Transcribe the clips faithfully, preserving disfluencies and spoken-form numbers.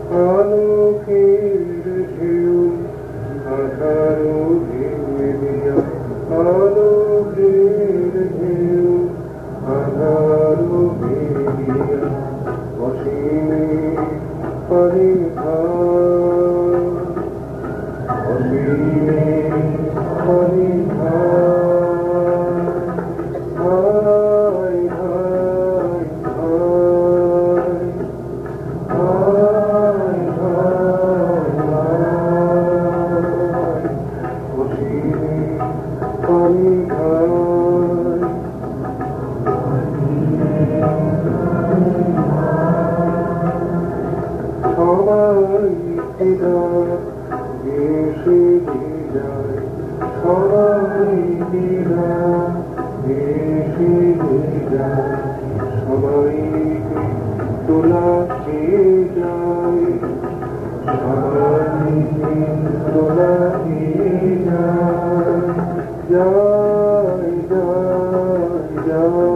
আলোকের ঢেউ আধারো ভেঙে দিয়া আলোকের ঢেউ আধারো ভেঙে দিয়া অসীমে পারে ভার অসীমে পারে ভার হায় হায় হায় হায় হায় হায় অসীমে পারে ভার সবাই ফিরা এসে যায় সবাই ফিরা এসে যায় সবাইকে তোলা খেয়ে যায় সবাইকে তোলা খেয়ে যায় যায় যায় যায়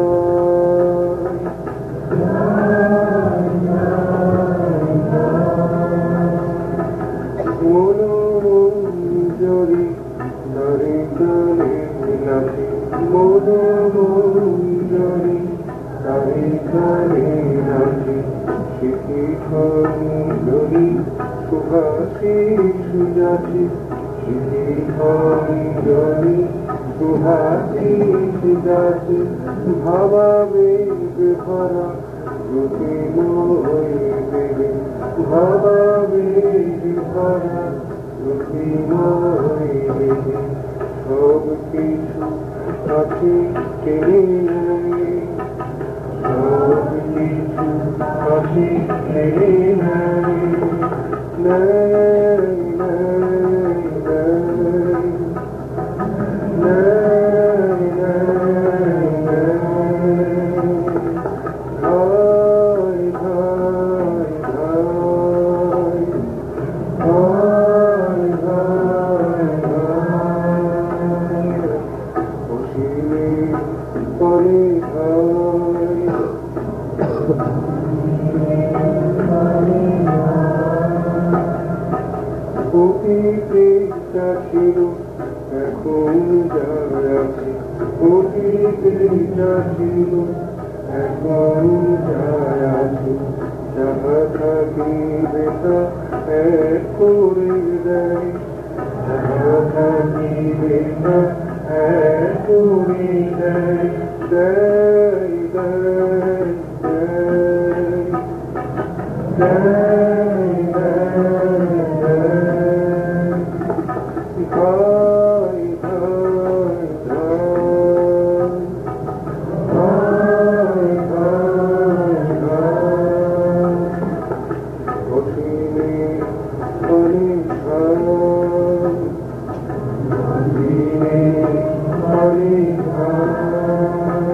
মনোমঞ্জরি তারে তারে নাচে মনোমঞ্জরি তারে তারে নাচে স্মৃতি খঞ্জরি সুভাষে সুজাছে স্মৃতি খঞ্জরি সুভাষে সুজাছে ভাবাবেগ ভরা জ্যোতির্ময় দেবে ভাবাবেগ ভরা জ্যোতির্ময় দেবে সব কিছু কাছে টেনে নেয় সব কিছু কাছে টেনে নেয় নেয় নেয় নেয় নেয় নেয় হায় হায় হায় হায় হায় হায় অসীমে পরে হায় অতীতেটা ছিল এখন যা আছে অতীতেটা ছিল এখন যা আছে যাহা থাকিবে তা এক করে দেয় যাহা থাকিবে তা এক করে দেয় দেয় দেয় দেয় দেয় দেয় হায় হায় হায় হায় হায় হায় অসীমে পারে ভার অসীমে পারে ভার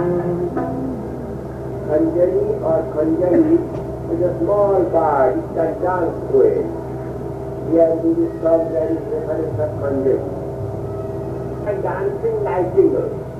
Khanjari or Khanjari is a small bird, it can dance to it. Here we will stop there is reference of Khanjari. And dancing nightingale.